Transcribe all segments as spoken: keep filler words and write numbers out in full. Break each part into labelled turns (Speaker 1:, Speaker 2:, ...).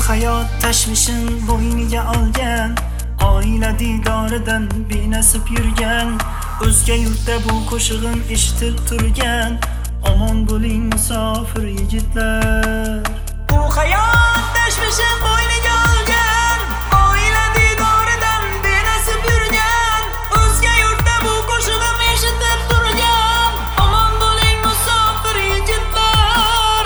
Speaker 1: hayot tashvishin bo'yniga olgan, oila didoridan benasib yurgan, o'zga yurtda bu qo'shig'im eshitilib turgan. Omon bo'ling musofir yigitlar. Bu hayot tashvishin bo'yniga olgan, oila didoridan benasib yurgan, o'zga yurtda bu qo'shig'im eshitilib turgan. Omon bo'ling musofir yigitlar.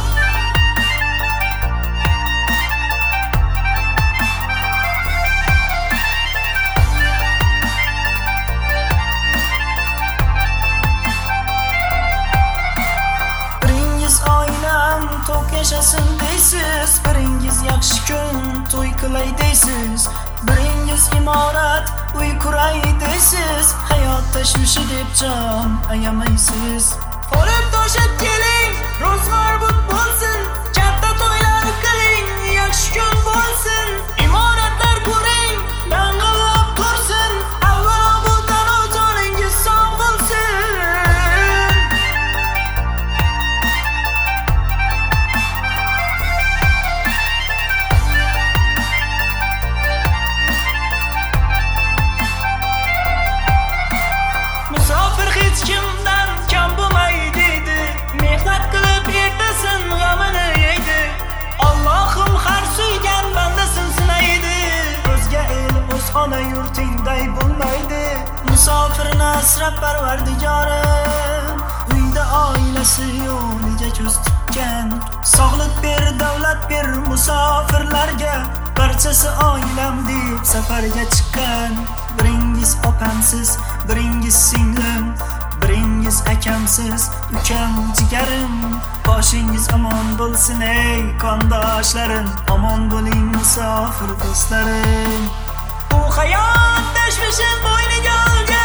Speaker 1: Oilam to'q yashasin deysiz, biringiz yaxshi kun to'y qilay deysiz, biringiz imorat uy quray deysiz, hayot tashvishi deb jon ayamaysiz. Olib toshib keling, ro'zg'or but bo'lsin, katta to'ylar qiling, yaxshi kun bo'lsin, imoratlar quring, dang'illab tursin, avvalo bu tanu joningiz sog' bo'lsin. Musofir hech kimdan kam bo'lmaydi deydi, mehnat qilib ertasin g'amini yeydi. Allohim har suygan bandasin sinaydi, o'zga el o'z ona yurtingday bo'lmaydi. Musofirni asrab parvardigorim, uyda oilasi yo'liga ko'z tutgan. Sog'lik ber, davlat ber musofirlarga, barchasi oilam deb safarga chiqqan. Biringiz opamsiz, biringiz singlim, biringiz akamsiz, ukam jigarim. Boshingiz omon bo'lsin ey qondoshlarim, omon bo'ling musofir do'stlarim. Bu hayot tashvishin bo'yniga olgan.